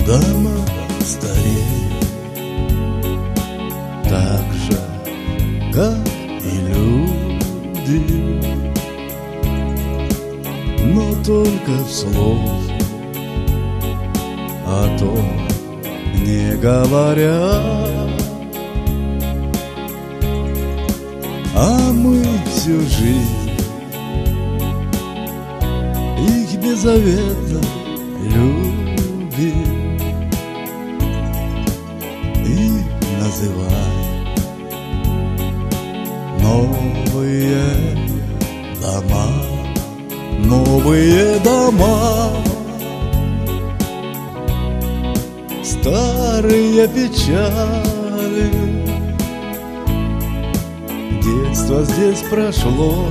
дома стареют так же, как и люди, но только вслух о том не говорят. А мы всю жизнь их беззаветно любим и называем новые дома, новые дома. Старые печали, детство здесь прошло,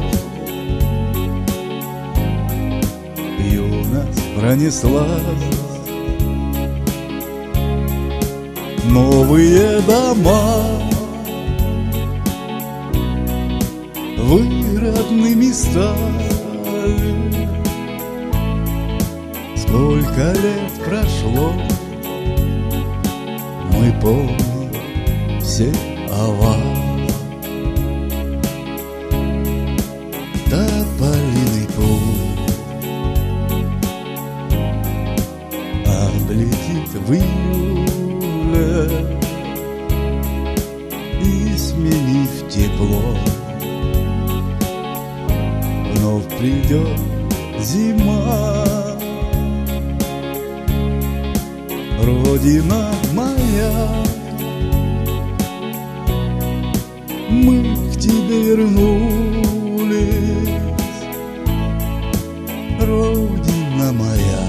юность пронеслась. Новые дома, вы родными стали. Сколько лет прошло, мы помним все о вас. Тополиный путь облетит в июле и, сменив тепло, вновь придет зима. Родина моя, мы к тебе вернулись. Родина моя,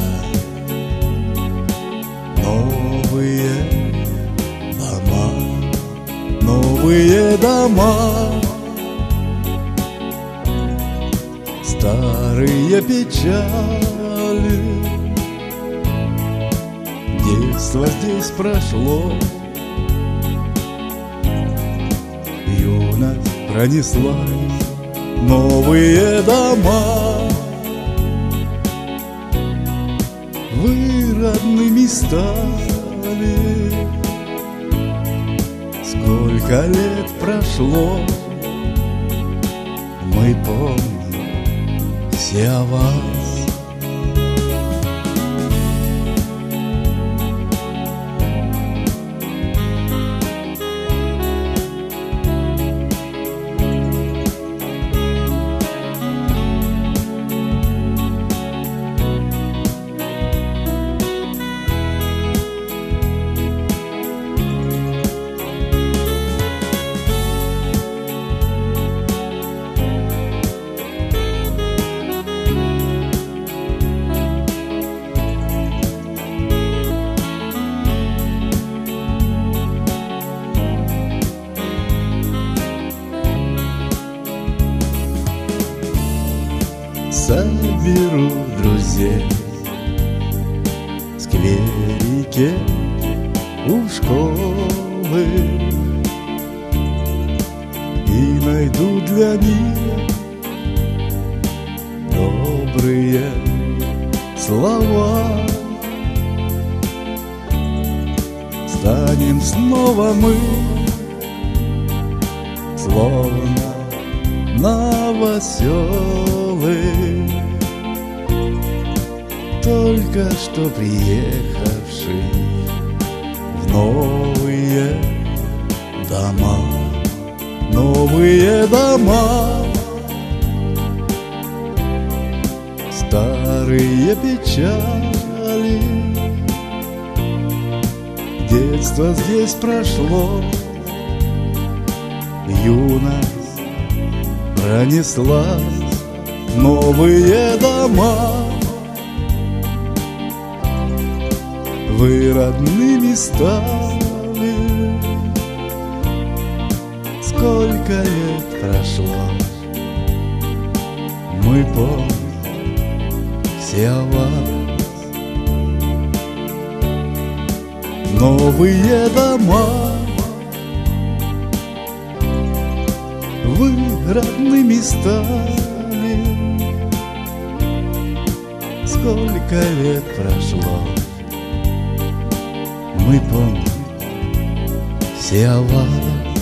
новые дома, новые дома. Старые печали, детство здесь прошло, юность пронеслась. Новые дома, вы родными стали. Сколько лет прошло, мы помним все о вас. Соберу друзей в скверике у школы и найду для них добрые слова. Станем снова мы, словно новоселы, только что приехавший в новые дома, новые дома. Старые печали, детство здесь прошло, юность пронеслась. Новые дома, вы родными стали. Сколько лет прошло, мы помним все о вас. Новые дома, вы родными стали. Сколько лет прошло, мы помним все аварии.